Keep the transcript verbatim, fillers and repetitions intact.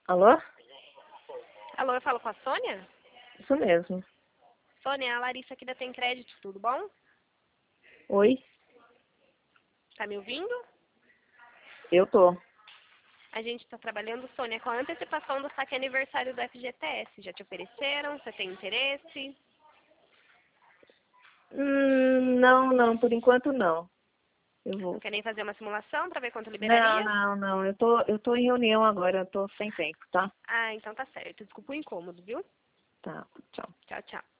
Alô? Alô, eu falo com a Sônia? Isso mesmo. Sônia, é a Larissa aqui da Tem Crédito, tudo bom? Oi? Tá me ouvindo? Eu tô. A gente está trabalhando, Sônia, com a antecipação do saque aniversário do F G T S. Já te ofereceram? Você tem interesse? Hum, não, não, por enquanto não. Eu Não vou. quer nem fazer uma simulação para ver quanto Não, liberaria? não, não. Eu tô, eu tô em reunião agora, eu tô sem tempo, tá? Ah, então tá certo. Desculpa o incômodo, viu? Tá, tchau. Tchau, tchau.